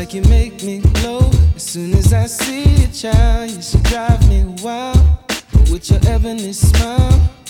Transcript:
like you make me glow. As soon as I see you, child, you should drive me wild with your ebony smile.